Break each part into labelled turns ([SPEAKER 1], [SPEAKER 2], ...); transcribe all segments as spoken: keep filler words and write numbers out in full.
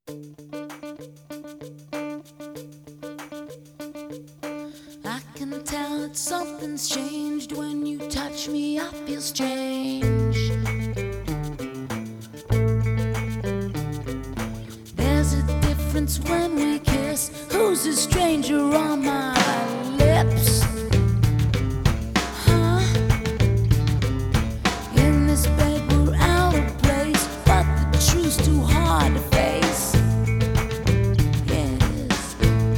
[SPEAKER 1] I can tell that something's changed when you touch me. I feel strange. There's a difference when we kiss. Who's a stranger on my lips? Huh? In this bed we're out of place, but the truth's too hard to face. Yes.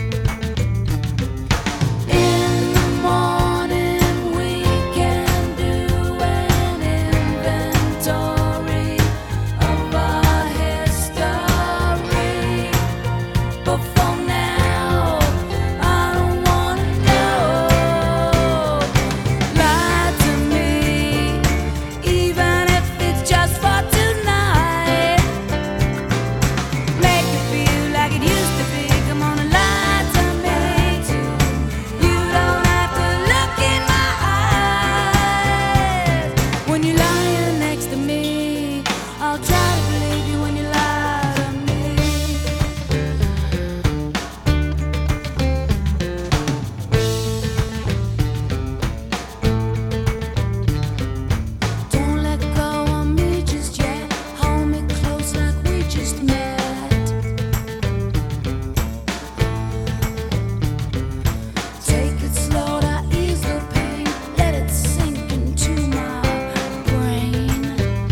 [SPEAKER 1] In the morning we can do an inventory of our history. But for now, I don't wanna know. Lie to me, even if it's just for tonight. Make it feel like it used to be. Come on and lie to me. You don't have to look in my eyes. When you're lying next to me, I'll try to believe you when you lie to me. Don't let go of me just yet. Hold me close like we just met. Take it slow to ease the pain. Let it sink into my brain.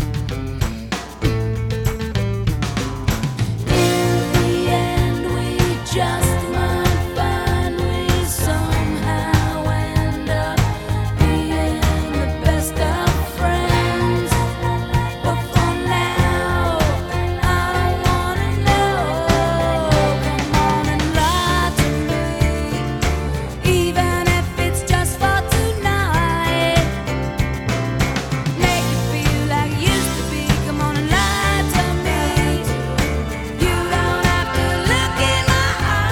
[SPEAKER 1] In the end, we just might find we somehow end up being the best of friends. But for now, I don't wanna know. Come on and lie to me, even if it's just for tonight. Make it feel like it used to be. Come on and lie to me. You don't have to look in my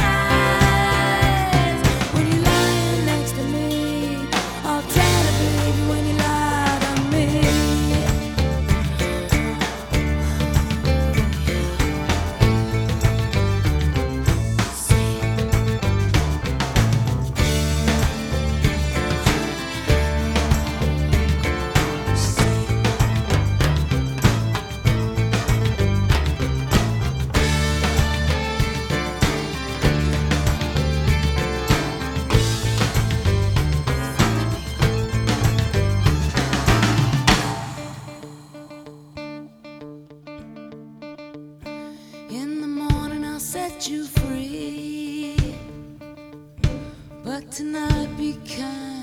[SPEAKER 1] eyes. When you're lying next to me, I'll try to believe you when you lie to me. In the morning I'll set you free, but tonight be kind.